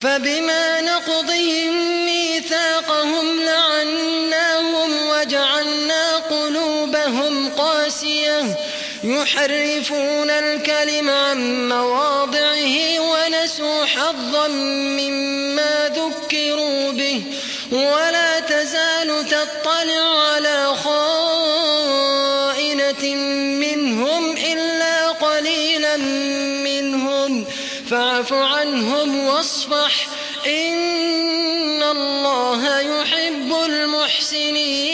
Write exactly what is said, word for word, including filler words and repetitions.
فبما نقضهم ميثاقهم لعناهم وجعلنا قلوبهم قاسية يحرفون الكلم عن مواضعه ونسوا حظا مما ذكروا به ولا تزال تطلع على خائنة منهم إلا قليلا منهم فاعف عنهم واصفح إن الله يحب المحسنين.